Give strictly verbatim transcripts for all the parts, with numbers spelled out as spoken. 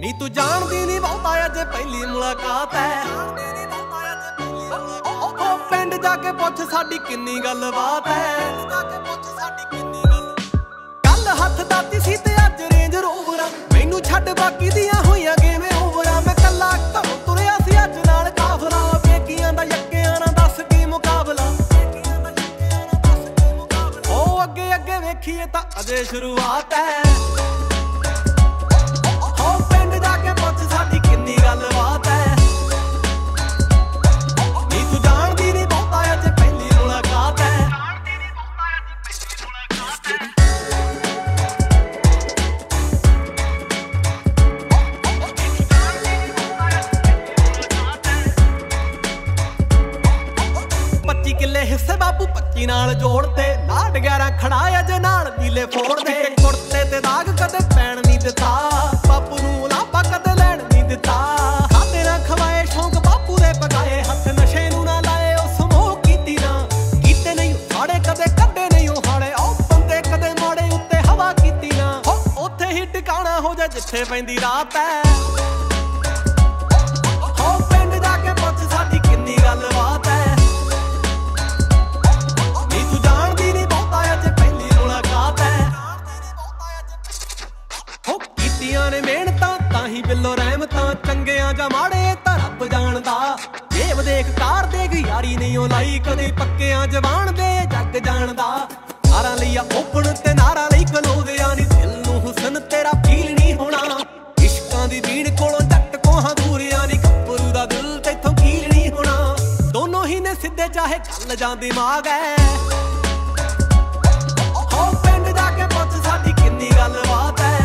ਨੀ ਤੂੰ ਜਾਣਦੀ ਨੀ ਬਹੁਤਾ ਅਜੇ ਪਹਿਲੀ ਮੁਲਾਕਾਤ ਐ। ਉਹ ਪਿੰਡ ਜਾ ਕੇ ਪੁੱਛ ਸਾਡੀ ਕਿੰਨੀ ਗੱਲਬਾਤ ਐ। ਕੱਲ ਹੱਥ ਦਾਤੀ ਸੀ ਤੇ ਅੱਜ ਰੇਂਜ ਰੋਵਰਾਂ, ਮੈਨੂੰ ਛੱਡ ਬਾਕੀ ਦੀਆਂ ਹੋਈਆਂ ਕਿਵੇਂ ਓਵਰਾਂ। ਮੈਂ ਕੱਲਾ ਘਰੋਂ ਤੁਰਿਆ ਸੀ ਅੱਜ ਨਾਲ ਕਾਫਲਾ, ਵੇਖੀਆਂ ਦਾ ਯੱਕਿਆਂ ਨਾਲ ਦੱਸ ਕੀ ਮੁਕਾਬਲਾ। ਉਹ ਅੱਗੇ ਅੱਗੇ ਵੇਖੀਏ ਤਾਂ ਅਜੇ ਸ਼ੁਰੂਆਤ ਐ। ਕਿੱਲੇ ਹਿੱਸੇ ਬਾਪੂ ਪੱਚੀ ਨਾਲ ਜੋੜਤੇ, ਲਾਡ ਗਿਆਰਾਂ ਖੜਾ ਅਜੇ ਨਾਲ ਨੀਲੇ ਫੋੜਦੇ। ਕੁੜਤੇ ਤੇ ਦਾਗ ਕਦੇ ਪੈਣ ਨਹੀਂ ਦਿੱਤਾ, ਬਾਪੂ ਨੂੰ ਲਾਪਾ ਕਦੇ ਲੈਣ ਨਹੀਂ ਦਿੱਤਾ। ਖਾਤੇ ਨਾ ਖਵਾਏ ਸ਼ੌਂਕ ਬਾਪੂ ਦੇ ਪਕਾਏ, ਹੱਥ ਨਸ਼ੇ ਨੂੰ ਨਾ ਲਾਏ ਉਸ ਮੋਹ ਕੀਤੀ ਨਾ। ਕੀਤੇ ਨਹੀਂ ਹਾੜੇ ਕਦੇ ਕੱਢੇ ਨਹੀਂ ਉਹ ਹਾੜੇ, ਉਹ ਬੰਦੇ ਕਦੇ ਮਾੜੇ ਉੱਤੇ ਹਵਾ ਕੀਤੀ ਨਾ। ਉੱਥੇ ਹੀ ਟਿਕਾਣਾ ਹੋ ਜਾ ਜਿੱਥੇ ਪੈਂਦੀ ਰਾਤ ਐ। ਹੋ ਪਿੰਡ ਜਾ ਕੇ ਪੁੱਛ ਸਾਡੀ ਕਿੰਨੀ ਗੱਲਬਾਤ ਐ। ਨੇ ਮਿਹਨਤਾਂ ਤਾਂ ਹੀ ਬਿੱਲੋ ਰਹਿਮਤਾਂ, ਚੰਗਿਆਂ ਜਾਂ ਮਾੜੇ ਤਾਂ ਰੱਬ ਜਾਣਦਾ। ਜੇਬ ਦੇਖ ਕਾਰ ਦੇਖ ਯਾਰੀ ਨਹੀਂ ਉਹ ਲਾਈ, ਕਦੇ ਪੱਕਿਆਂ ਜਵਾਨ ਦੇ ਜੱਗ ਜਾਣਦਾ। ਨਾਰਾਂ ਲਈ ਆ ਓਪਨ ਤੇ ਨਾਰਾਂ ਲਈ ਕਲੋਦਿਆਂ ਨੀ, ਦਿਲ ਨੂੰ ਹੁਸਨ ਤੇਰਾ ਫੀਲ ਨਹੀਂ ਹੋਣਾ। ਇਸ਼ਕਾਂ ਦੀ ਬੀੜ ਕੋਲੋਂ ਜੱਟ ਕੋਹਾਂ ਦੂਰਿਆਂ ਨੀ, ਗੱਭਰੂ ਦਾ ਦਿਲ ਤੇਥੋਂ ਕੀਲ ਨਹੀਂ ਹੋਣਾ। ਦੋਨੋਂ ਹੀ ਨੇ ਸਿੱਧੇ ਚਾਹੇ ਚੱਲ ਜਾਂ ਦਿਮਾਗ ਐ। ਹੋ ਪਿੰਡ ਜਾ ਕੇ ਪੁੱਛ ਸਾਡੀ ਕਿੰਨੀ ਗੱਲਬਾਤ ਐ।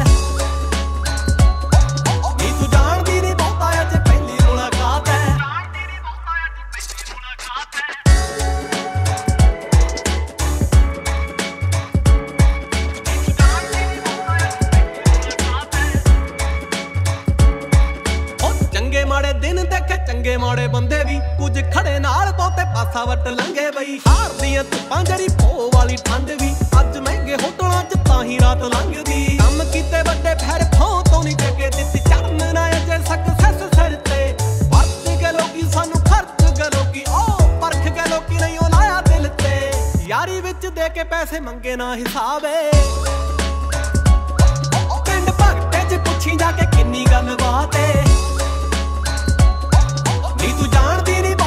ਚੰਗੇ ਮਾੜੇ ਦਿਨ ਦੇਖੇ ਚੰਗੇ ਮਾੜੇ ਬੰਦੇ ਵੀ, ਕੁਝ ਖੜੇ ਨਾਲ ਬਹੁਤੇ ਪਾਸਾ ਵੱਟ ਲੰਘੇ ਬਈ। ਹਾਰ ਦੀਆਂ ਧੁੱਪਾਂ ਜਰੀ ਪੋ ਵਾਲੀ ਠੰਡ ਵੀ, ਅੱਜ ਮਹਿੰਗੇ ਹੋਟਲਾਂ ਚ ਤਾਂ ਹੀ ਰਾਤ ਲੰਘਦੀ। ਕੰਮ ਕੀਤੇ ਵੱਡੇ ਫੇਰ ਫੋਂ ਤੋਂ ਨਹੀਂ ਟਕੇ ਦਿੱਤੀ, ਚੜਨ ਨਾ ਅਜੇ ਸਕਸੈਸ ਸਿਰ ਤੇ। ਵਰਤ ਕੇ ਲੋਕੀ ਸਾਨੂੰ ਖਰਚ ਕੇ ਲੋਕੀ, ਉਹ ਪਰਖ ਕੇ ਲੋਕੀ ਨਹੀਂ ਉਹ ਲਾਇਆ ਦਿਲ ਤੇ। ਯਾਰੀ ਵਿੱਚ ਦੇ ਕੇ ਪੈਸੇ ਮੰਗੇ ਨਾ ਹਿਸਾਬ ਏ। ਪਿੰਡ ਭਗਤੇ ਚ ਪੁੱਛੀ ਜਾ ਕੇ ਕਿੰਨੀ ਗੱਲਬਾਤ ਏ। ਨੀ ਤੂੰ ਜਾਣਦੀ ਨੀ